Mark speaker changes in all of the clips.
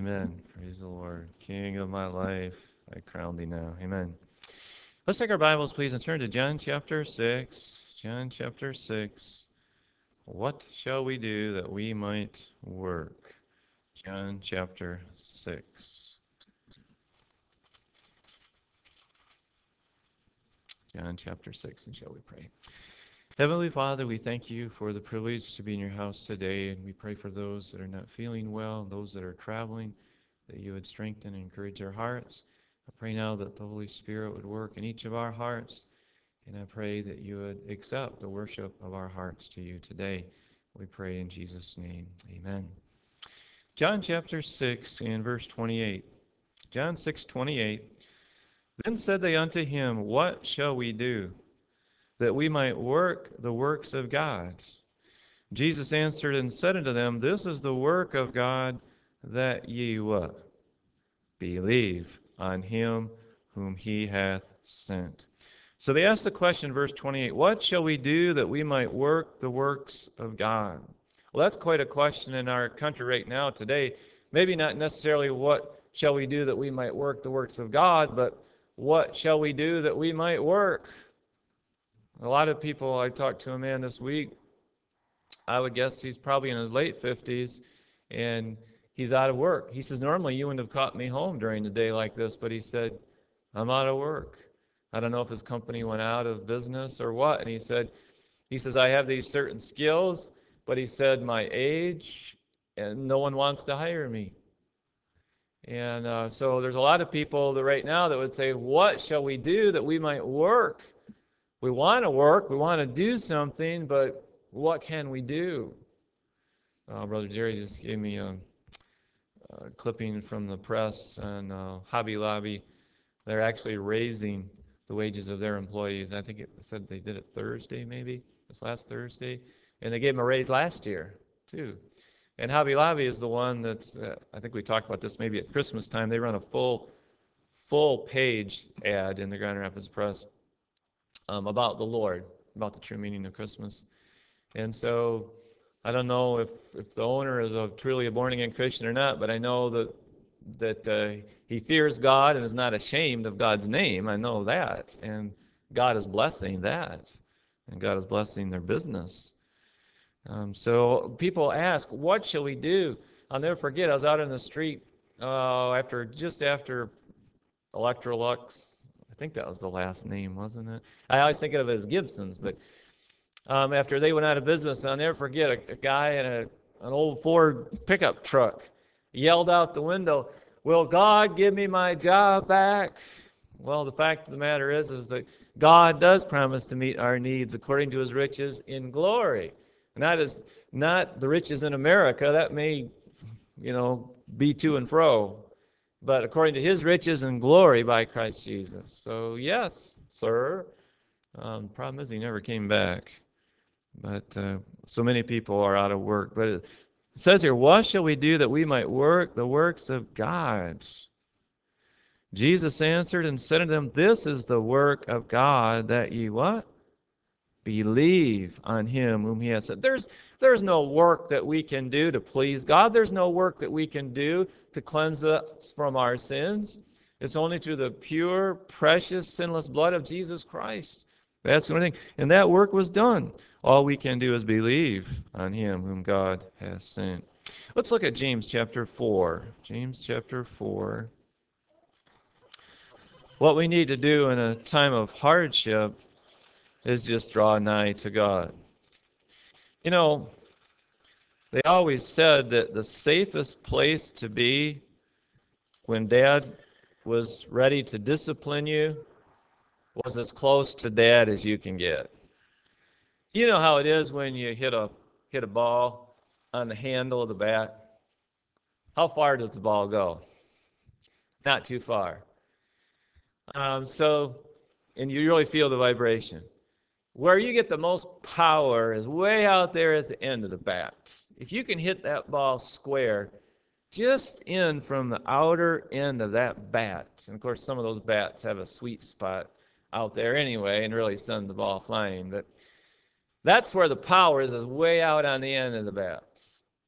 Speaker 1: Amen. Praise the Lord. King of my life, I crown thee now. Amen. Let's take our Bibles, please, and turn to John chapter 6. John chapter 6. What shall we do that we might work? John chapter 6. John chapter 6, and shall we pray? Heavenly Father, we thank you for the privilege to be in your house today, and we pray for those that are not feeling well, those that are traveling, that you would strengthen and encourage their hearts. I pray now that the Holy Spirit would work in each of our hearts, and I pray that you would accept the worship of our hearts to you today. We pray in Jesus' name. Amen. John chapter 6 and verse 28. John 6:28. Then said they unto him, What shall we do, that we might work the works of God? Jesus answered and said unto them, This is the work of God, that ye what? Believe on him whom he hath sent. So they asked the question, verse 28, What shall we do that we might work the works of God? Well, that's quite a question in our country right now today. Maybe not necessarily what shall we do that we might work the works of God, but what shall we do that we might work? A lot of people, I talked to a man this week, I would guess he's probably in his late 50s, and he's out of work. He says, normally you wouldn't have caught me home during the day like this, but he said, I'm out of work. I don't know if his company went out of business or what. And he says, I have these certain skills, but he said, my age, and no one wants to hire me. And so there's a lot of people that right now that would say, what shall we do that we might work? We want to work, we want to do something, but what can we do? Brother Jerry just gave me a clipping from the press on Hobby Lobby. They're actually raising the wages of their employees. I think it said they did it Thursday, maybe, this last Thursday. And they gave them a raise last year, too. And Hobby Lobby is the one that's, I think we talked about this maybe at Christmas time. They run a full page ad in the Grand Rapids Press about the Lord, about the true meaning of Christmas. And so I don't know if the owner is truly a born-again Christian or not, but I know that he fears God and is not ashamed of God's name. I know that. And God is blessing that. And God is blessing their business. So people ask, what shall we do? I'll never forget, I was out in the street just after Electrolux. I think that was the last name, wasn't it? I always think of it as Gibson's, but after they went out of business, I'll never forget a guy in an old Ford pickup truck yelled out the window, will God give me my job back? Well, the fact of the matter is that God does promise to meet our needs according to his riches in glory. And that is not the riches in America. That may, be to and fro. But according to his riches and glory by Christ Jesus. So, yes, sir. Problem is he never came back. But so many people are out of work. But it says here, what shall we do that we might work the works of God? Jesus answered and said unto them, This is the work of God, that ye what? Believe on him whom he has sent. There's no work that we can do to please God. There's no work that we can do to cleanse us from our sins. It's only through the pure, precious, sinless blood of Jesus Christ. That's the only thing. And that work was done. All we can do is believe on him whom God has sent. Let's look at James chapter 4. James chapter 4. What we need to do in a time of hardship is just draw nigh to God. They always said that the safest place to be when Dad was ready to discipline you was as close to Dad as you can get. You know how it is when you hit a ball on the handle of the bat? How far does the ball go? Not too far. And you really feel the vibration. Where you get the most power is way out there at the end of the bat. If you can hit that ball square, just in from the outer end of that bat, and of course some of those bats have a sweet spot out there anyway and really send the ball flying, but that's where the power is way out on the end of the bats.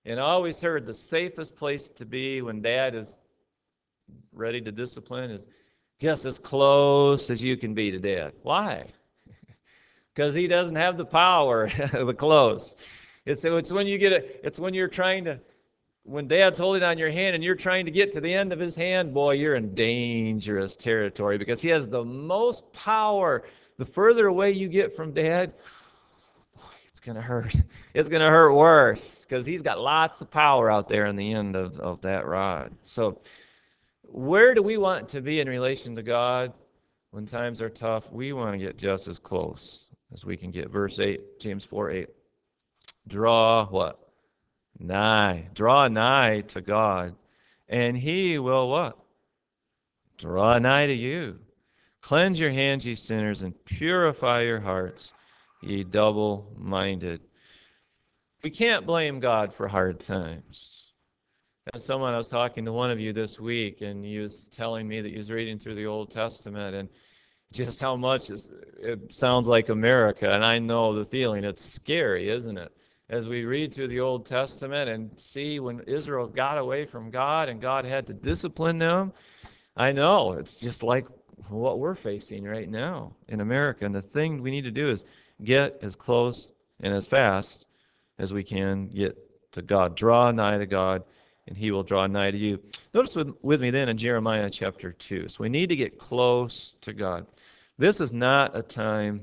Speaker 1: And I always heard the safest place to be when dad is ready to discipline is just as close as you can be to dad. Why? Because he doesn't have the power, the close. It's when you get it. It's when you're trying to, when dad's holding on your hand and you're trying to get to the end of his hand, boy, you're in dangerous territory because he has the most power. The further away you get from dad, boy, it's going to hurt. It's going to hurt worse because he's got lots of power out there in the end of that rod. So, where do we want to be in relation to God when times are tough? We want to get just as close as we can get. Verse 8, James 4:8. Draw what? Nigh. Draw nigh to God, and he will what? Draw nigh to you. Cleanse your hands, ye sinners, and purify your hearts, ye double-minded. We can't blame God for hard times. As someone, I was talking to one of you this week, and he was telling me that he was reading through the Old Testament, and just how much it sounds like America. And I know the feeling. It's scary, isn't it? As we read through the Old Testament and see when Israel got away from God and God had to discipline them, I know it's just like what we're facing right now in America. And the thing we need to do is get as close and as fast as we can get to God. Draw nigh to God, and he will draw nigh to you. Notice with me then in Jeremiah chapter 2. So we need to get close to God. This is not a time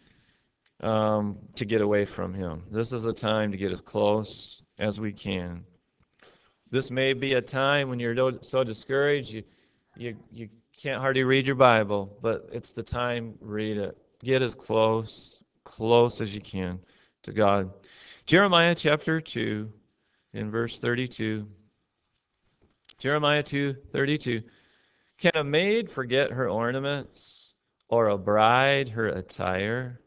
Speaker 1: to get away from him. This is a time to get as close as we can. This may be a time when you're so discouraged you can't hardly read your Bible, but it's the time, read it. Get as close as you can to God. Jeremiah chapter 2 in verse 32. Jeremiah 2:32. Can a maid forget her ornaments, or a bride her attire?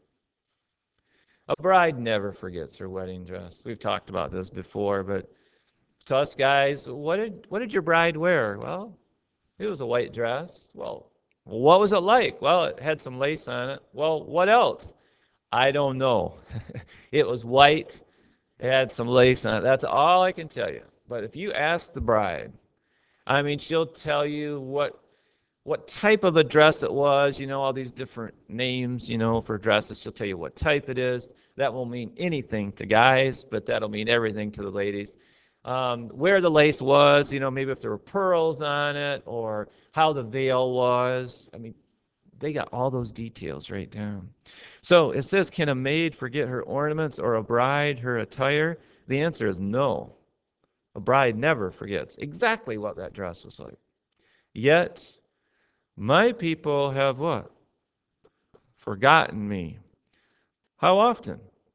Speaker 1: A bride never forgets her wedding dress. We've talked about this before, but to us guys, what did your bride wear? Well, it was a white dress. Well, what was it like? Well, it had some lace on it. Well, what else? I don't know. It was white. It had some lace on it. That's all I can tell you. But if you ask the bride, I mean, she'll tell you what type of a dress it was, all these different names, for dresses. She'll tell you what type it is. That won't mean anything to guys, but that'll mean everything to the ladies. Where the lace was, maybe if there were pearls on it or how the veil was. I mean, they got all those details right down. So it says, can a maid forget her ornaments or a bride her attire? The answer is no. A bride never forgets exactly what that dress was like. Yet, my people have what? Forgotten me. How often?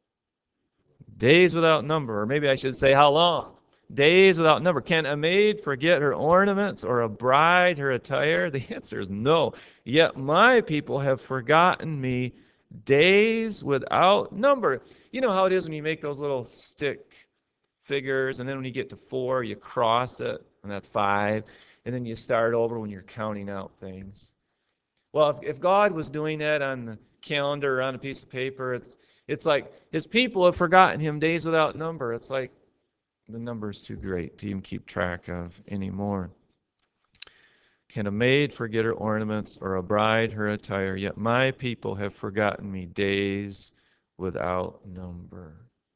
Speaker 1: Days without number. Or maybe I should say, how long? Days without number. Can a maid forget her ornaments or a bride her attire? The answer is no. Yet my people have forgotten me days without number. You know how it is when you make those little stick figures, and then when you get to 4, you cross it, and that's 5. And then you start over when you're counting out things. Well, if God was doing that on the calendar or on a piece of paper, it's like his people have forgotten him days without number. It's like the number is too great to even keep track of anymore. Can a maid forget her ornaments or a bride her attire? Yet my people have forgotten me days without number.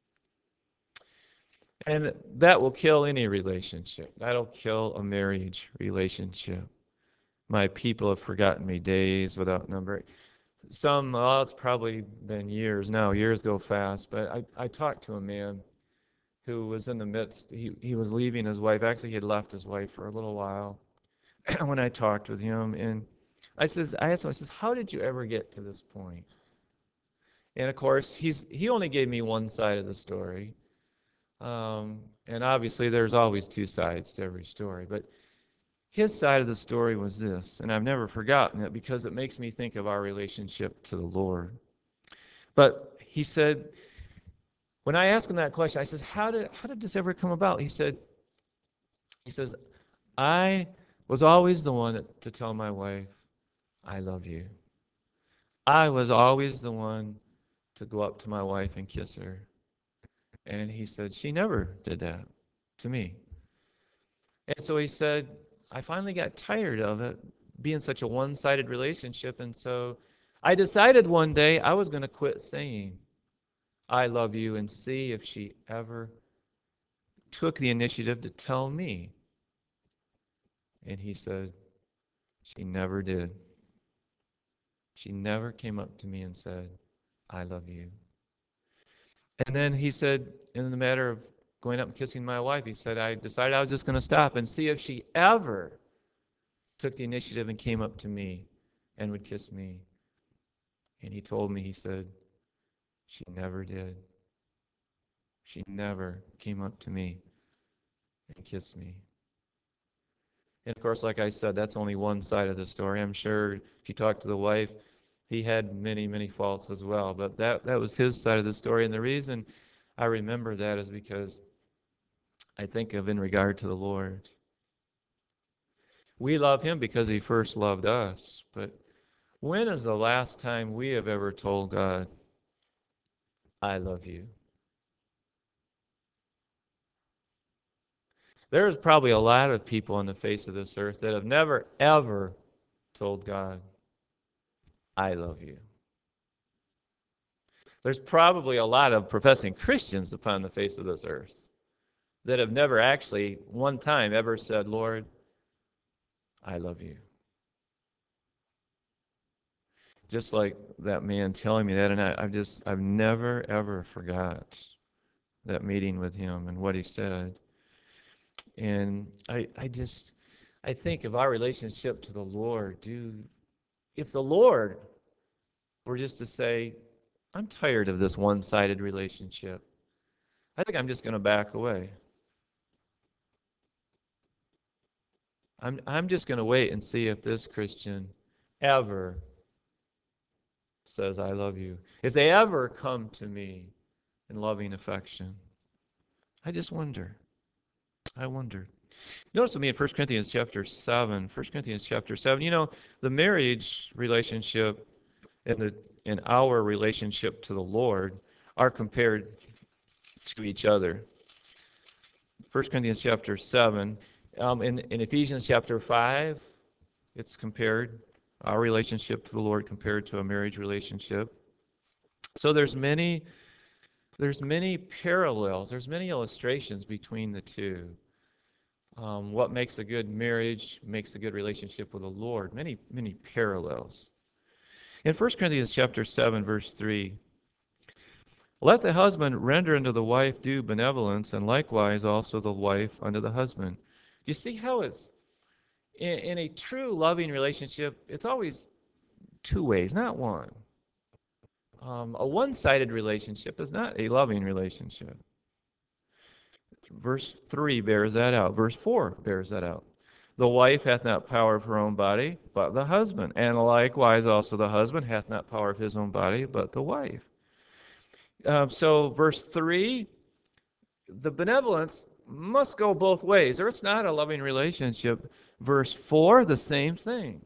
Speaker 1: And that will kill any relationship. That'll kill a marriage relationship. My people have forgotten me days without number. It's probably been years now. Years go fast. But I talked to a man who was in the midst. He was leaving his wife. Actually, he had left his wife for a little while when I talked with him. And I asked him, I says, how did you ever get to this point? And of course, he only gave me one side of the story. And obviously, there's always two sides to every story. But his side of the story was this, and I've never forgotten it because it makes me think of our relationship to the Lord. But he said, when I asked him that question, I says, how did this ever come about? He says, I was always the one to tell my wife, I love you. I was always the one to go up to my wife and kiss her. And he said, she never did that. to me. And so he said, I finally got tired of it being such a one-sided relationship. And so I decided one day I was going to quit saying, I love you, and see if she ever took the initiative to tell me. And he said, she never did. She never came up to me and said, I love you. And then he said, in the matter of going up and kissing my wife, he said, I decided I was just going to stop and see if she ever took the initiative and came up to me and would kiss me. And he told me, he said, she never did. She never came up to me and kissed me. And of course, like I said, that's only one side of the story. I'm sure if you talk to the wife, he had many, many faults as well. But that was his side of the story. And the reason I remember that is because I think of in regard to the Lord. We love him because he first loved us. But when is the last time we have ever told God, I love you? There's probably a lot of people on the face of this earth that have never, ever told God, I love you. There's probably a lot of professing Christians upon the face of this earth that have never actually, one time, ever said, Lord, I love you. Just like that man telling me that, and I've never, ever forgot that meeting with him and what he said. And I think of our relationship to the Lord, if the Lord were just to say, I'm tired of this one-sided relationship, I think I'm just going to back away. I'm just going to wait and see if this Christian ever says, I love you. If they ever come to me in loving affection. I just wonder. I wonder. Notice with me in 1 Corinthians chapter 7. 1 Corinthians chapter 7. You know, the marriage relationship and our relationship to the Lord are compared to each other. 1 Corinthians chapter 7. In Ephesians chapter 5, it's compared, our relationship to the Lord compared to a marriage relationship. So there's many parallels, there's many illustrations between the two. What makes a good marriage, makes a good relationship with the Lord. Many, many parallels. In 1 Corinthians chapter 7, verse 3, let the husband render unto the wife due benevolence, and likewise also the wife unto the husband. You see how it's, in a true loving relationship, it's always two ways, not one. A one-sided relationship is not a loving relationship. Verse 3 bears that out. Verse 4 bears that out. The wife hath not power of her own body, but the husband. And likewise also the husband hath not power of his own body, but the wife. So verse 3, the benevolence must go both ways, or it's not a loving relationship. Verse 4, the same thing.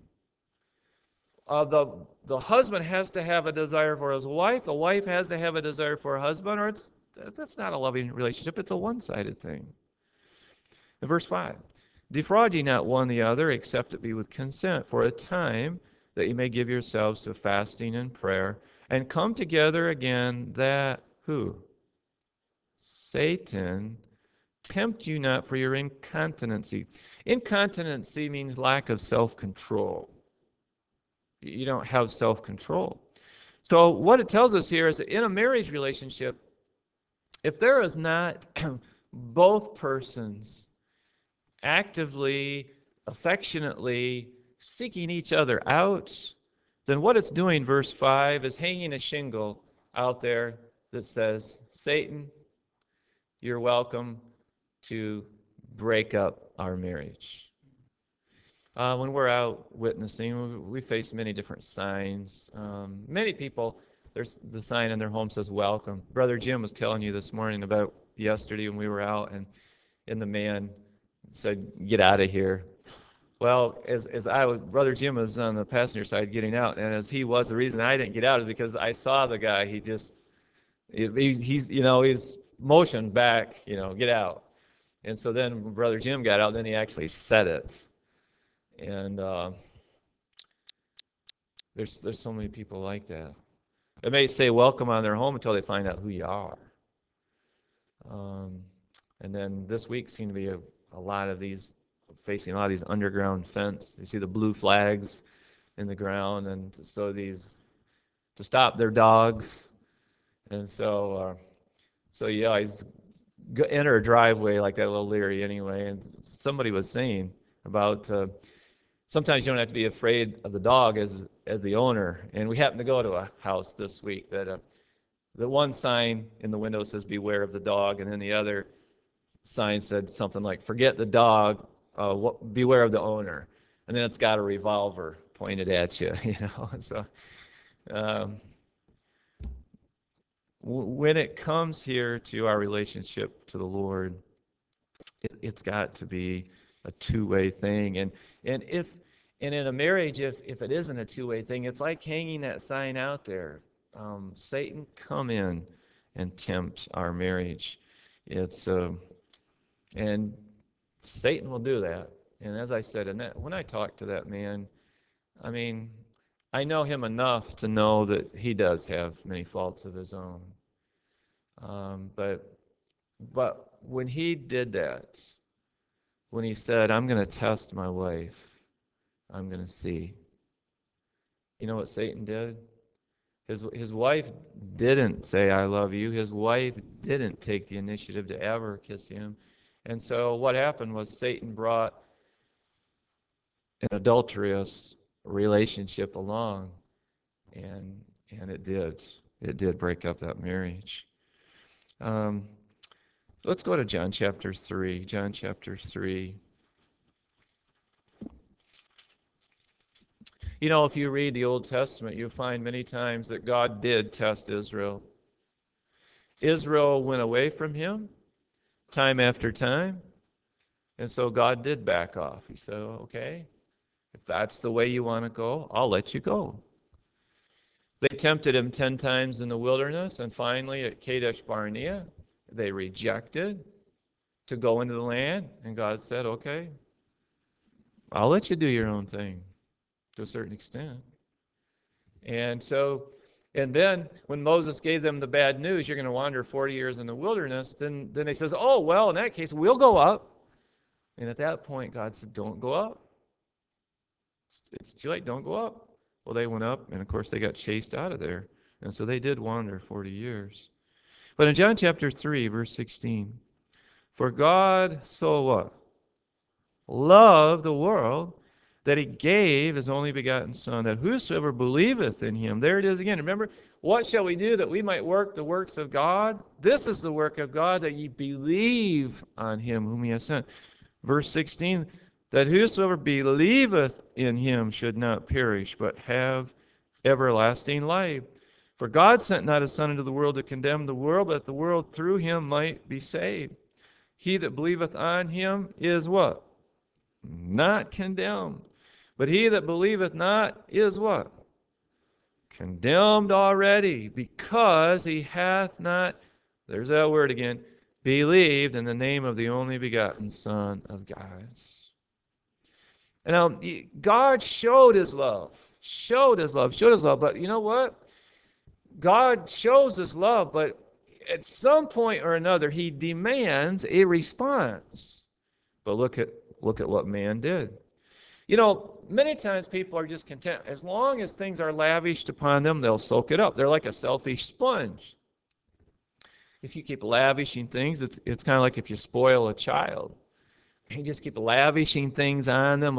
Speaker 1: The husband has to have a desire for his wife. The wife has to have a desire for her husband, or that's not a loving relationship. It's a one-sided thing. In verse 5, defraud ye not one the other, except it be with consent, for a time that ye may give yourselves to fasting and prayer, and come together again, that who? Satan tempt you not for your incontinency. Incontinency means lack of self-control. You don't have self-control. So what it tells us here is that in a marriage relationship, if there is not both persons actively, affectionately seeking each other out, then what it's doing, verse 5, is hanging a shingle out there that says, Satan, you're welcome to break up our marriage. When we're out witnessing, we face many different signs. Many people, there's the sign in their home says welcome. Brother Jim was telling you this morning about yesterday when we were out, and the man said, get out of here. Well, Brother Jim was on the passenger side getting out, and as he was, the reason I didn't get out is because I saw the guy. He's motioned back, get out. And so then when Brother Jim got out, then he actually said it. And there's so many people like that. They may say welcome on their home until they find out who you are. Um, and then this week seemed to be a lot of these, facing a lot of these underground fence. You see the blue flags in the ground, and so these, to stop their dogs. And so yeah, he's enter a driveway like that little Leary anyway. And somebody was saying about sometimes you don't have to be afraid of the dog as the owner. And we happened to go to a house this week that the one sign in the window says "Beware of the dog," and then the other sign said something like "Forget the dog, beware of the owner." And then it's got a revolver pointed at you, you know. So um, when it comes here to our relationship to the Lord, it's got to be a two-way thing. And if and in a marriage, if it isn't a two-way thing, it's like hanging that sign out there. Satan, come in and tempt our marriage. It's and Satan will do that. And as I said, and that when I talk to that man, I mean, I know him enough to know that he does have many faults of his own. But when he did that, when he said, "I'm going to test my wife, I'm going to see," you know what Satan did? His wife didn't say, "I love you." His wife didn't take the initiative to ever kiss him. And so what happened was Satan brought an adulterous relationship along, and it did break up that marriage. Um, let's go to John chapter 3. John chapter 3. You know, if you read the Old Testament, you'll find many times that God did test Israel. Israel went away from him time after time, and so God did back off. He said, "Okay, if that's the way you want to go, I'll let you go." They tempted him 10 times in the wilderness, and finally at Kadesh Barnea, they rejected to go into the land, and God said, "Okay, I'll let you do your own thing to a certain extent." And so, and then when Moses gave them the bad news, "You're going to wander 40 years in the wilderness," then they says, "Oh, well, in that case, we'll go up." And at that point, God said, "Don't go up. It's too late. Don't go up." Well, they went up, and of course, they got chased out of there. And so they did wander 40 years. But in John chapter 3, verse 16, "For God so what? Loved the world that he gave his only begotten Son, that whosoever believeth in him," there it is again. Remember, "What shall we do that we might work the works of God? This is the work of God, that ye believe on him whom he has sent." Verse 16, "That whosoever believeth in him should not perish, but have everlasting life. For God sent not his Son into the world to condemn the world, but that the world through him might be saved. He that believeth on him is" what? "Not condemned. But he that believeth not is" what? "Condemned already, because he hath not," there's that word again, "believed in the name of the only begotten Son of God." And now, God showed his love, but you know what? God shows his love, but at some point or another, he demands a response. But look at what man did. You know, many times people are just content. As long as things are lavished upon them, they'll soak it up. They're like a selfish sponge. If you keep lavishing things, it's kind of like if you spoil a child. You just keep lavishing things on them,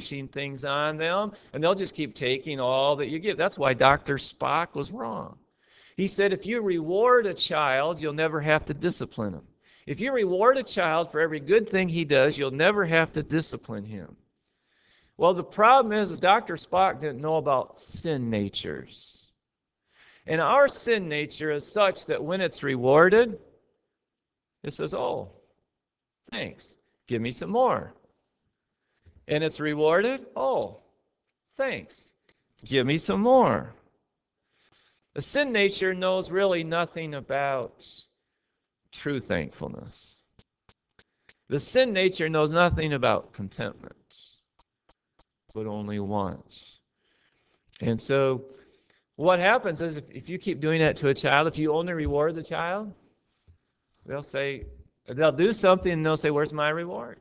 Speaker 1: and they'll just keep taking all that you give. That's why Dr. Spock was wrong. He said, if you reward a child, you'll never have to discipline him. If you reward a child for every good thing he does, you'll never have to discipline him. Well, the problem is Dr. Spock didn't know about sin natures. And our sin nature is such that when it's rewarded, it says, "Oh, thanks. Give me some more." And it's rewarded, "Oh, thanks. Give me some more." The sin nature knows really nothing about true thankfulness. The sin nature knows nothing about contentment, but only wants. And so what happens is if you keep doing that to a child, if you only reward the child, they'll say, they'll do something and they'll say, where's my reward?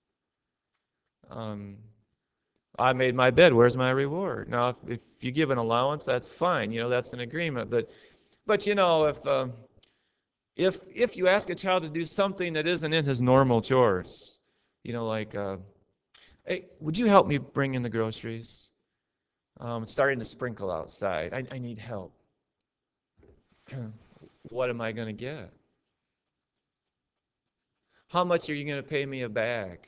Speaker 1: Um, I made my bed, where's my reward? Now, if you give an allowance, that's fine. That's an agreement. But if you ask a child to do something that isn't in his normal chores, like, hey, would you help me bring in the groceries? It's starting to sprinkle outside. I need help. What am I going to get? How much are you going to pay me a bag?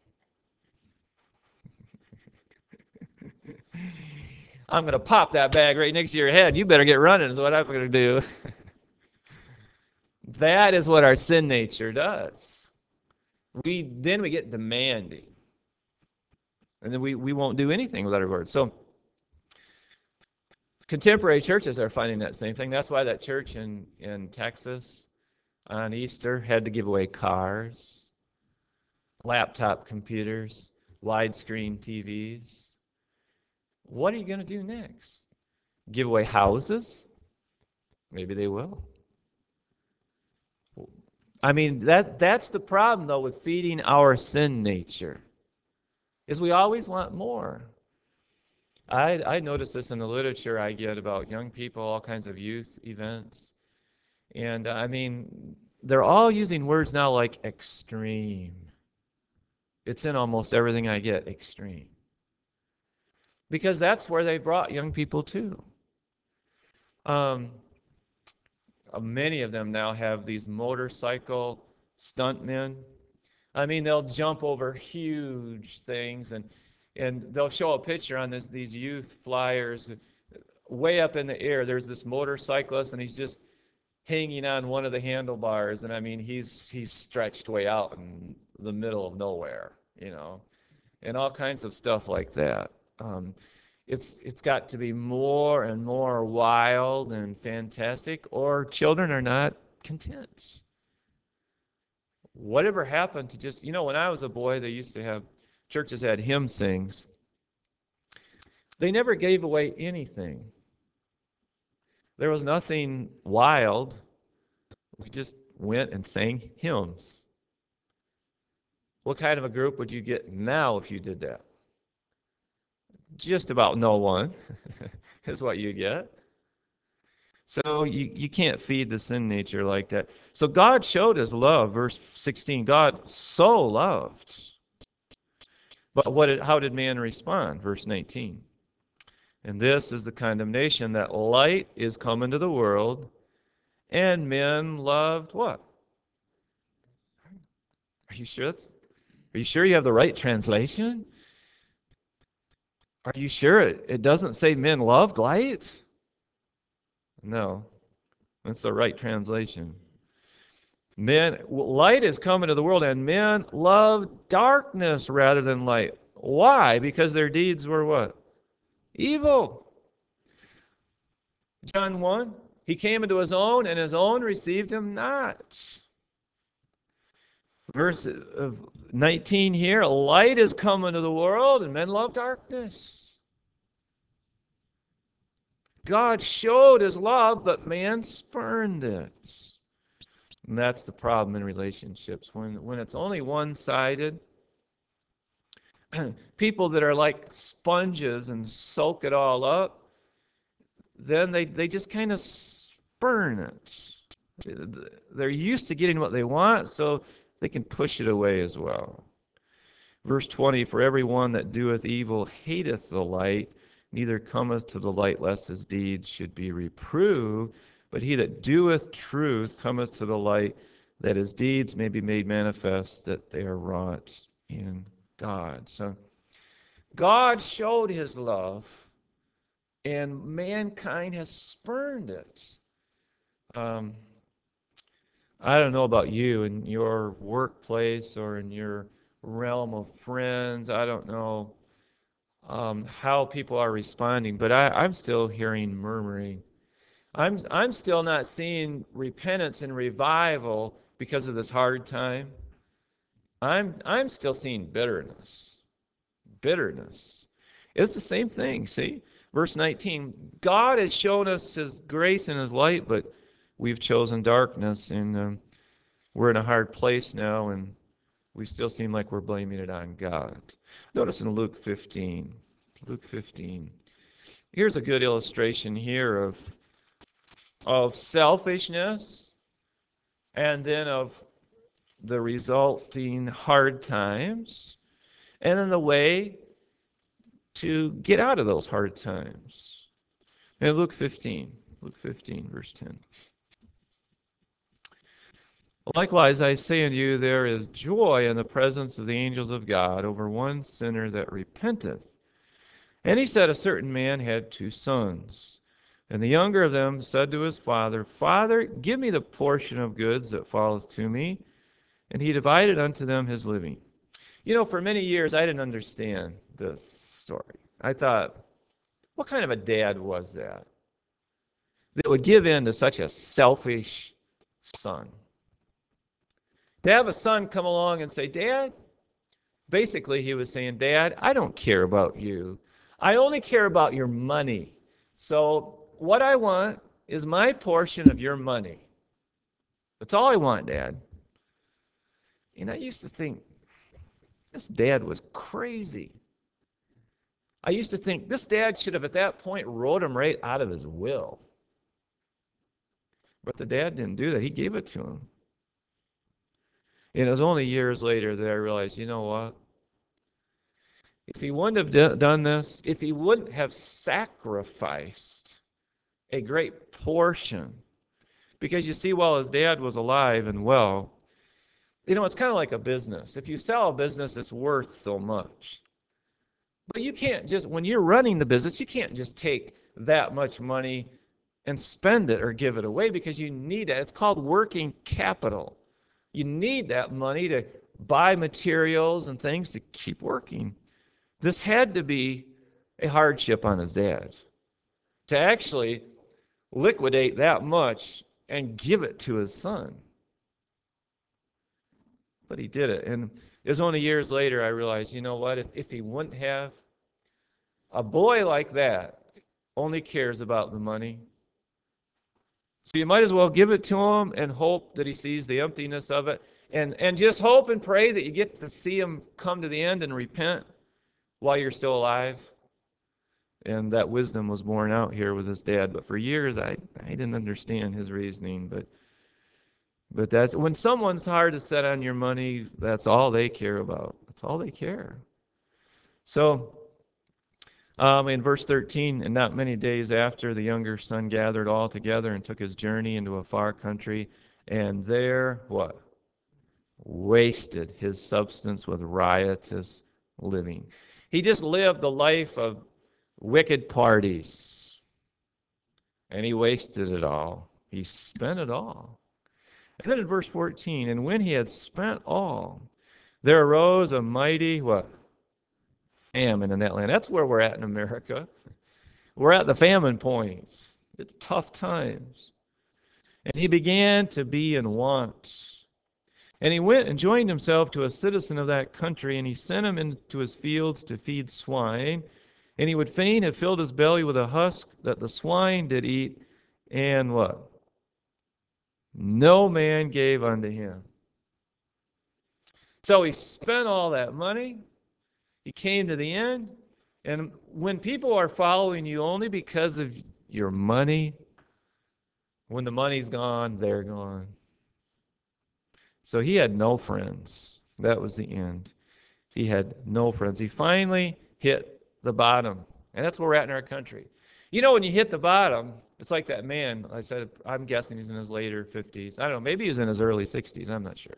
Speaker 1: I'm going to pop that bag right next to your head. You better get running, is what I'm going to do. That is what our sin nature does. Then we get demanding. And then we won't do anything without our word. So contemporary churches are finding that same thing. That's why that church in Texas on Easter had to give away cars, laptop computers, widescreen TVs. What are you going to do next? Give away houses? Maybe they will. I mean, that's the problem, though, with feeding our sin nature, is we always want more. I notice this in the literature I get about young people, all kinds of youth events. And I mean, they're all using words now like extreme. It's in almost everything I get, extreme. Because that's where they brought young people to. Um, Many of them now have these motorcycle stuntmen. I mean, they'll jump over huge things, and they'll show a picture on these youth flyers way up in the air. There's this motorcyclist, and he's just hanging on one of the handlebars, and I mean, he's stretched way out in the middle of nowhere, and all kinds of stuff like that. Um, it's got to be more and more wild and fantastic, or children are not content. Whatever happened to just, when I was a boy, they used to have, churches had hymn sings. They never gave away anything. There was nothing wild. We just went and sang hymns. What kind of a group would you get now if you did that? Just about no one is what you get. So you can't feed the sin nature like that. So God showed his love, verse 16. God so loved. But how did man respond? Verse 19. And this is the condemnation, that light is come into the world, and men loved what? Are you sure you have the right translation? Are you sure it doesn't say men loved light? No, that's the right translation. Light is come into the world, and men love darkness rather than light. Why? Because their deeds were what? Evil. John 1, he came into his own, and his own received him not. Verse 19 here, light is come into the world, and men love darkness. God showed his love, but man spurned it. And that's the problem in relationships. When it's only one-sided, people that are like sponges and soak it all up, then they just kind of spurn it. They're used to getting what they want, so they can push it away as well. Verse 20, for every one that doeth evil hateth the light, neither cometh to the light, lest his deeds should be reproved. But he that doeth truth cometh to the light, that his deeds may be made manifest, that they are wrought in God. So God showed his love, and mankind has spurned it. I don't know about you in your workplace or in your realm of friends. I don't know how people are responding, but I'm still hearing murmuring. I'm still not seeing repentance and revival because of this hard time. I'm still seeing bitterness. Bitterness. It's the same thing, see? Verse 19, God has shown us his grace and his light, but we've chosen darkness, and we're in a hard place now, and we still seem like we're blaming it on God. Notice in Luke 15. Luke 15. Here's a good illustration here of selfishness and then of the resulting hard times and then the way to get out of those hard times. In Luke 15, verse 10. Likewise, I say unto you, there is joy in the presence of the angels of God over one sinner that repenteth. And he said, a certain man had 2 sons. And the younger of them said to his father, Father, give me the portion of goods that falleth to me. And he divided unto them his living. You know, for many years, I didn't understand this story. I thought, what kind of a dad was that would give in to such a selfish son? To have a son come along and say, Dad, basically he was saying, Dad, I don't care about you. I only care about your money. So what I want is my portion of your money. That's all I want, Dad. And I used to think, this dad was crazy. I used to think this dad should have at that point wrote him right out of his will. But the dad didn't do that. He gave it to him. And it was only years later that I realized, you know what? If he wouldn't have done this, if he wouldn't have sacrificed a great portion, because you see, while his dad was alive and well, you know, it's kind of like a business. If you sell a business, it's worth so much. But you can't just, when you're running the business, you can't just take that much money and spend it or give it away because you need it. It's called working capital. You need that money to buy materials and things to keep working. This had to be a hardship on his dad to actually liquidate that much and give it to his son. But he did it. And it was only years later I realized, you know what? If he wouldn't have, a boy like that only cares about the money. So you might as well give it to him and hope that he sees the emptiness of it. And just hope and pray that you get to see him come to the end and repent while you're still alive. And that wisdom was borne out here with his dad. But for years, I didn't understand his reasoning. But that's when someone's hard to set on your money, that's all they care about. That's all they care. So in verse 13, and not many days after, the younger son gathered all together and took his journey into a far country. And there, what? Wasted his substance with riotous living. He just lived the life of wicked parties, and he wasted it all. He spent it all. And then in verse 14, and when he had spent all, there arose a mighty, what? Famine in that land. That's where we're at in America. We're at the famine points. It's tough times. And he began to be in want. And he went and joined himself to a citizen of that country, and he sent him into his fields to feed swine. And he would fain have filled his belly with a husk that the swine did eat, and what? No man gave unto him. So he spent all that money. He came to the end. And when people are following you only because of your money, when the money's gone, they're gone. So he had no friends. That was the end. He had no friends. He finally hit the bottom. And that's where we're at in our country. You know, when you hit the bottom, it's like that man. I said, I'm guessing he's in his later 50s. I don't know. Maybe he's in his early 60s. I'm not sure.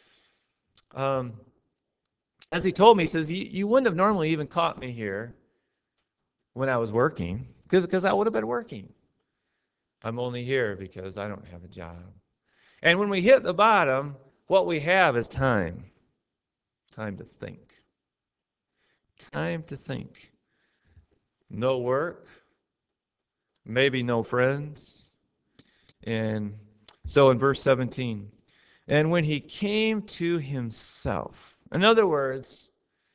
Speaker 1: As he told me, he says, you wouldn't have normally even caught me here when I was working because I would have been working. I'm only here because I don't have a job. And when we hit the bottom, what we have is time. Time to think. Time to think. No work, maybe no friends. And so in verse 17, and when he came to himself, In other words,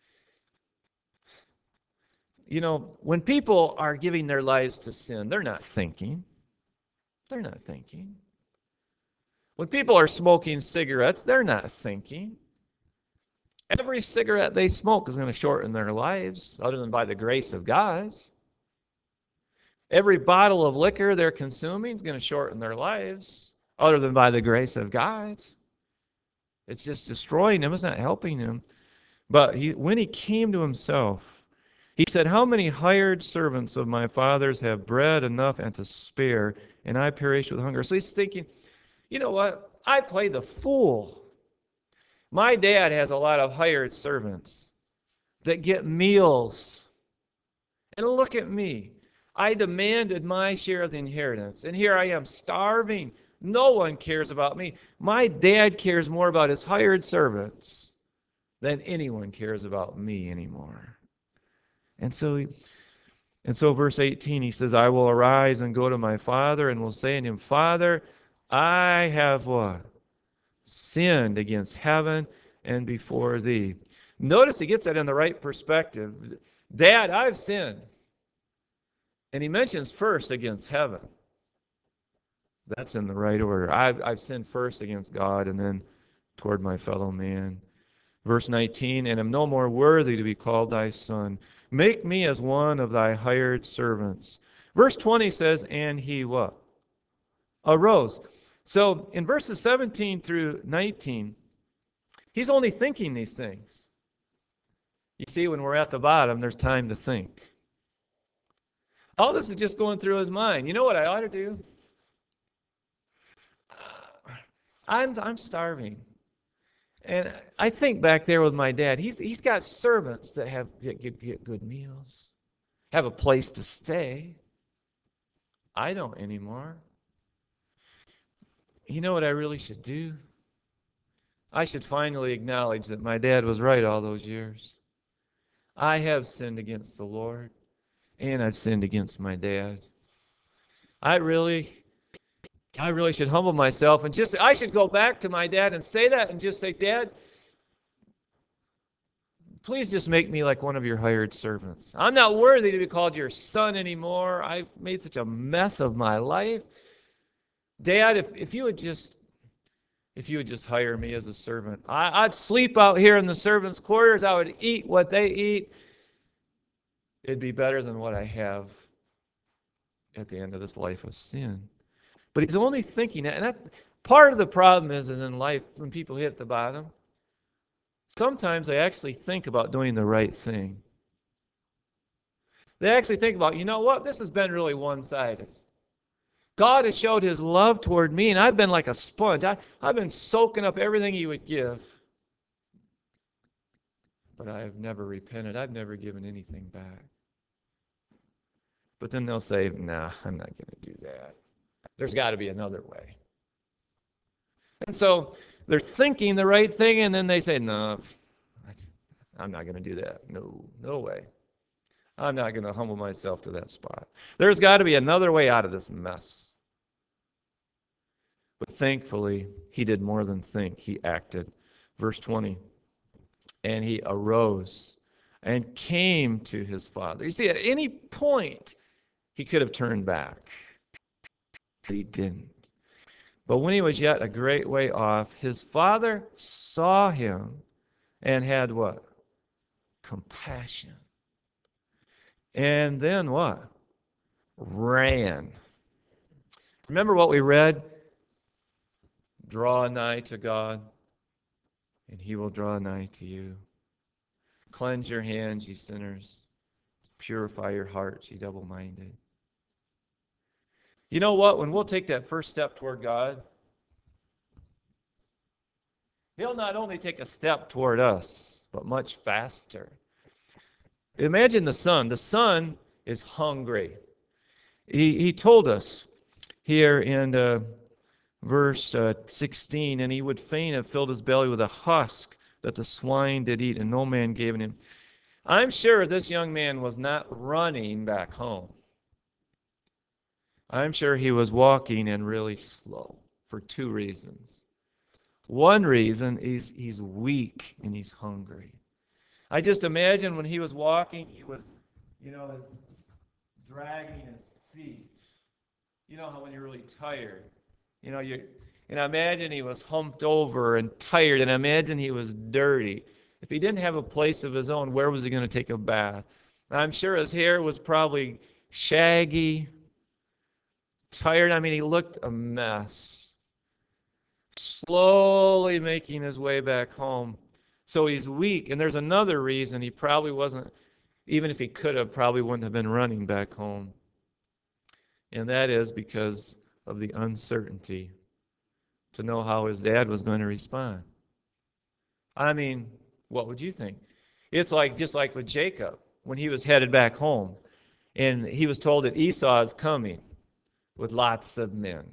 Speaker 1: when people are giving their lives to sin, they're not thinking. They're not thinking. When people are smoking cigarettes, they're not thinking. Every cigarette they smoke is going to shorten their lives, other than by the grace of God. Every bottle of liquor they're consuming is going to shorten their lives, other than by the grace of God. It's just destroying them. It's not helping them. But when he came to himself, he said, how many hired servants of my father's have bread enough and to spare, and I perish with hunger? So he's thinking, you know what? I play the fool. My dad has a lot of hired servants that get meals. And look at me. I demanded my share of the inheritance, and here I am starving. No one cares about me. My dad cares more about his hired servants than anyone cares about me anymore. And so verse 18, he says, I will arise and go to my father and will say to him, Father, I have what? Sinned against heaven and before thee. Notice he gets that in the right perspective. Dad, I've sinned. And he mentions first against heaven. That's in the right order. I've sinned first against God and then toward my fellow man. Verse 19, and am no more worthy to be called thy son. Make me as one of thy hired servants. Verse 20 says, and he what? Arose. So in verses 17 through 19, he's only thinking these things. You see, when we're at the bottom, there's time to think. All this is just going through his mind. You know what I ought to do? I'm starving. And I think back there with my dad, he's got servants that get good meals, have a place to stay. I don't anymore. You know what I really should do? I should finally acknowledge that my dad was right all those years. I have sinned against the Lord, and I've sinned against my dad. I really should humble myself and I should go back to my dad and say that and just say, Dad, please just make me like one of your hired servants. I'm not worthy to be called your son anymore. I've made such a mess of my life. Dad, if you would just hire me as a servant, I'd sleep out here in the servants' quarters. I would eat what they eat. It'd be better than what I have at the end of this life of sin. But he's only thinking that, and that part of the problem is in life when people hit the bottom, sometimes they actually think about doing the right thing. They actually think about, you know what, this has been really one-sided. God has showed his love toward me, and I've been like a sponge. I've been soaking up everything he would give. But I have never repented. I've never given anything back. But then they'll say, nah, I'm not going to do that. There's got to be another way. And so they're thinking the right thing, and then they say, no, I'm not going to do that. No way. I'm not going to humble myself to that spot. There's got to be another way out of this mess. But thankfully, he did more than think. He acted. Verse 20. And he arose and came to his father. You see, at any point, he could have turned back. But he didn't. But when he was yet a great way off, his father saw him and had what? Compassion. And then what? Ran. Remember what we read? Draw nigh to God, and he will draw nigh to you. Cleanse your hands, ye sinners. Purify your hearts, ye double-minded. You know what? When we'll take that first step toward God, he'll not only take a step toward us, but much faster. Imagine the son. The son is hungry. He told us here in verse 16, and he would fain have filled his belly with a husk that the swine did eat, and no man gave him. I'm sure this young man was not running back home. I'm sure he was walking and really slow for two reasons. One reason is he's weak and he's hungry. I just imagine when he was walking, he was, his dragging his feet. You know how when you're really tired, you and I imagine he was humped over and tired, and I imagine he was dirty. If he didn't have a place of his own, where was he going to take a bath? I'm sure his hair was probably shaggy, tired. I mean, he looked a mess. Slowly making his way back home. So he's weak, and there's another reason he probably wasn't, even if he could have, probably wouldn't have been running back home. And that is because of the uncertainty to know how his dad was going to respond. I mean, what would you think? It's like just like with Jacob when he was headed back home and he was told that Esau is coming with lots of men.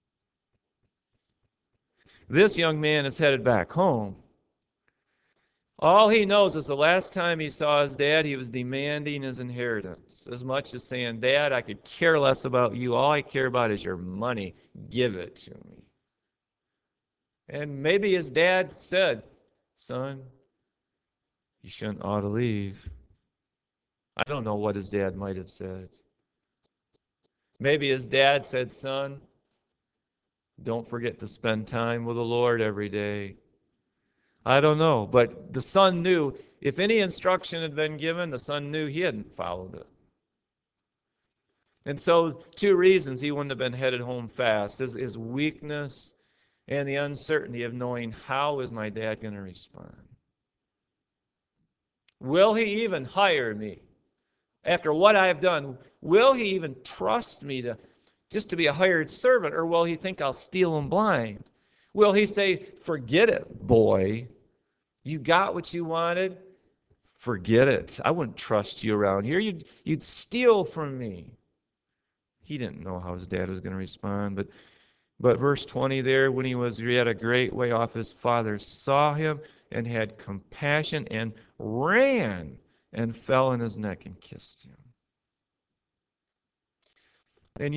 Speaker 1: This young man is headed back home. All he knows is the last time he saw his dad, he was demanding his inheritance, as much as saying, Dad, I could care less about you. All I care about is your money. Give it to me. And maybe his dad said, Son, you shouldn't ought to leave. I don't know what his dad might have said. Maybe his dad said, Son, don't forget to spend time with the Lord every day. I don't know. But the son knew if any instruction had been given, the son knew he hadn't followed it. And so, two reasons he wouldn't have been headed home fast his weakness and the uncertainty of knowing how is my dad going to respond. Will he even hire me? After what I have done, will he even trust me to just to be a hired servant, or will he think I'll steal him blind? Will he say, forget it, boy. You got what you wanted? Forget it. I wouldn't trust you around here. You'd steal from me. He didn't know how his dad was going to respond, but verse 20 there, when he was yet a great way off, his father saw him and had compassion and ran and fell on his neck and kissed him. And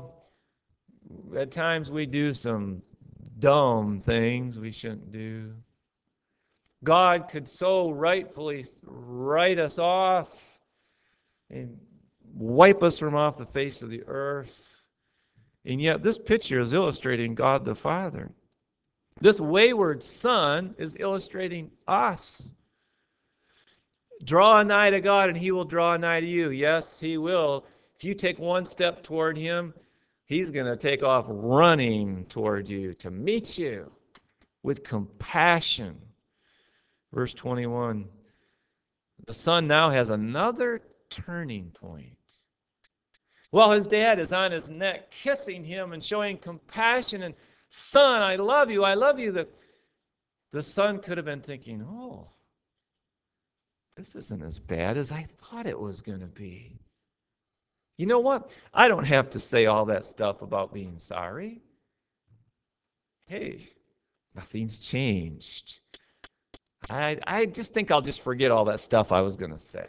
Speaker 1: at times we do some dumb things we shouldn't do. God could so rightfully write us off and wipe us from off the face of the earth. And yet this picture is illustrating God the Father. This wayward son is illustrating us. Draw nigh to God and he will draw nigh to you. Yes, he will. If you take one step toward him, he's going to take off running toward you to meet you with compassion. Verse 21, the son now has another turning point. While his dad is on his neck, kissing him and showing compassion and, son, I love you, I love you. The son could have been thinking, oh, this isn't as bad as I thought it was going to be. You know what? I don't have to say all that stuff about being sorry. Hey, nothing's changed. I just think I'll just forget all that stuff I was going to say.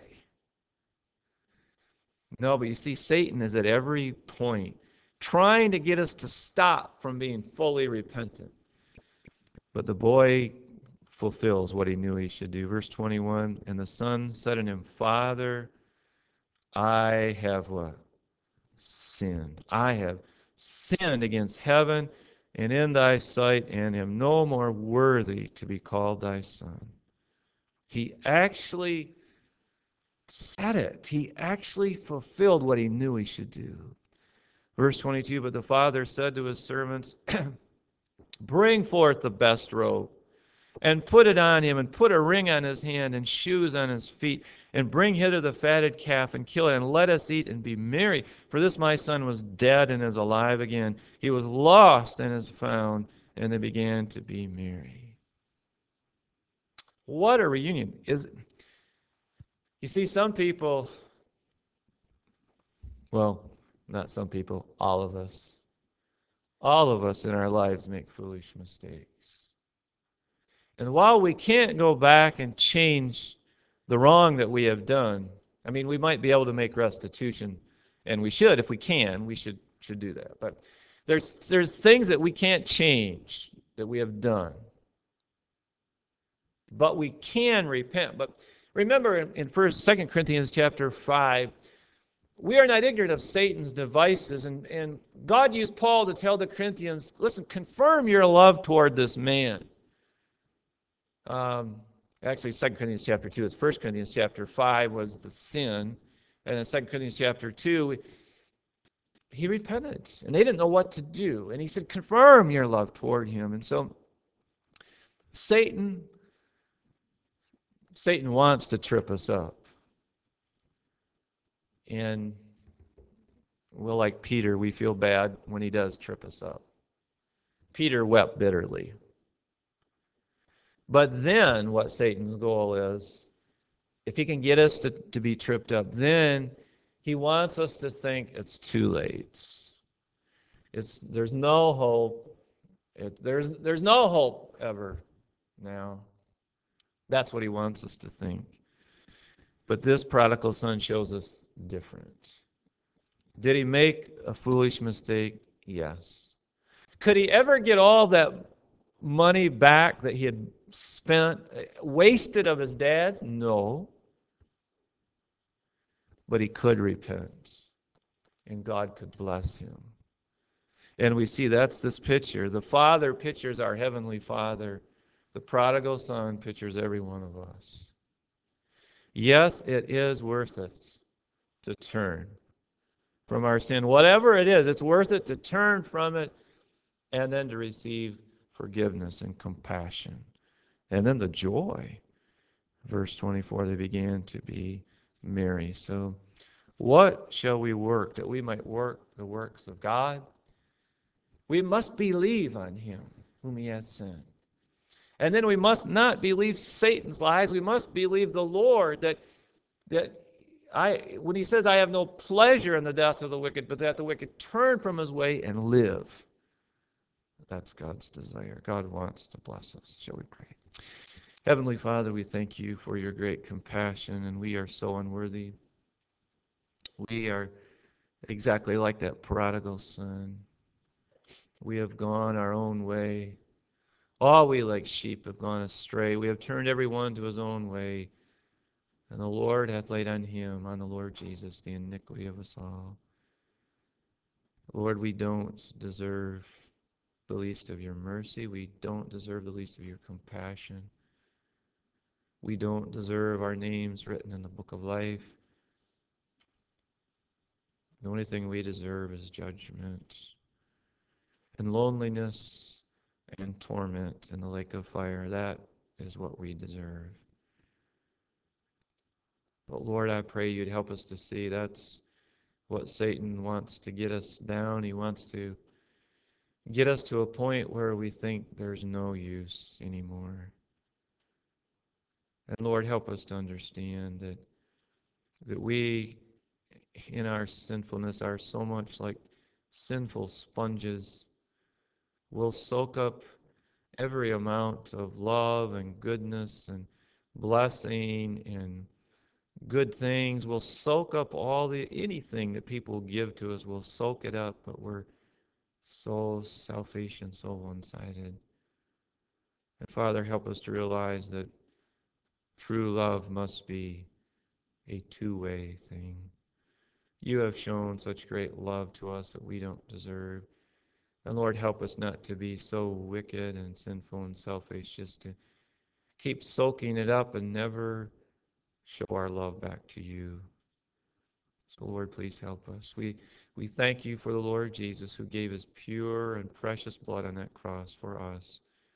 Speaker 1: No, but you see, Satan is at every point trying to get us to stop from being fully repentant. But the boy fulfills what he knew he should do. Verse 21, and the son said unto him, Father, I have what? Sinned. I have sinned against heaven and in thy sight, and am no more worthy to be called thy son. He actually said it. He actually fulfilled what he knew he should do. Verse 22, but the father said to his servants, bring forth the best robe and put it on him, and put a ring on his hand and shoes on his feet, and bring hither the fatted calf and kill it, and let us eat and be merry. For this my son was dead and is alive again. He was lost and is found, and they began to be merry. What a reunion. You see, some people, well, not some people, all of us in our lives make foolish mistakes. And while we can't go back and change the wrong that we have done, I mean, we might be able to make restitution, and we should, if we can, we should do that. But there's things that we can't change that we have done. but we can repent. But remember in First, 2 Corinthians chapter 5, we are not ignorant of Satan's devices. And God used Paul to tell the Corinthians, listen, confirm your love toward this man. Actually, 2 Corinthians chapter 2, it's 1 Corinthians chapter 5 was the sin. And in 2 Corinthians chapter 2, he repented. And they didn't know what to do. And he said, confirm your love toward him. And so Satan wants to trip us up. And well, like Peter, we feel bad when he does trip us up. Peter wept bitterly. But then what Satan's goal is, if he can get us to be tripped up, then he wants us to think it's too late. There's no hope. There's no hope ever now. That's what he wants us to think. But this prodigal son shows us different. Did he make a foolish mistake? Yes. Could he ever get all that money back that he had spent, wasted of his dad's? No. But he could repent, and God could bless him. And we see that's this picture. The Father pictures our Heavenly Father. The prodigal son pictures every one of us. Yes, it is worth it to turn from our sin. Whatever it is, it's worth it to turn from it and then to receive forgiveness and compassion. And then the joy. Verse 24, they began to be merry. So what shall we work that we might work the works of God? We must believe on him whom he has sent. And then we must not believe Satan's lies. We must believe the Lord that when he says, I have no pleasure in the death of the wicked, but that the wicked turn from his way and live. That's God's desire. God wants to bless us. Shall we pray? Heavenly Father, we thank you for your great compassion, and we are so unworthy. We are exactly like that prodigal son. We have gone our own way. All we like sheep have gone astray. We have turned every one to his own way. And the Lord hath laid on him, on the Lord Jesus, the iniquity of us all. Lord, we don't deserve the least of your mercy. We don't deserve the least of your compassion. We don't deserve our names written in the book of life. The only thing we deserve is judgment and loneliness and torment in the lake of fire. That is what we deserve. But Lord, I pray you'd help us to see that's what Satan wants to get us down. He wants to get us to a point where we think there's no use anymore. And Lord, help us to understand that we, in our sinfulness, are so much like sinful sponges. We'll soak up every amount of love and goodness and blessing and good things. We'll soak up anything that people give to us. We'll soak it up, but we're so selfish and so one-sided. And Father, help us to realize that true love must be a two-way thing. You have shown such great love to us that we don't deserve. And Lord, help us not to be so wicked and sinful and selfish, just to keep soaking it up and never show our love back to you. So Lord, please help us. We thank you for the Lord Jesus who gave his pure and precious blood on that cross for us,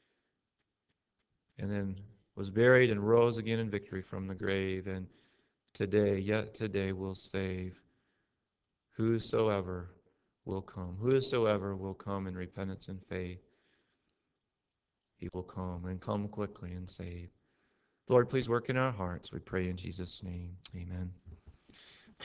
Speaker 1: and then was buried and rose again in victory from the grave, and yet today will save whosoever will come. Whosoever will come in repentance and faith, he will come, and come quickly and save. Lord, please work in our hearts. We pray in Jesus' name. Amen.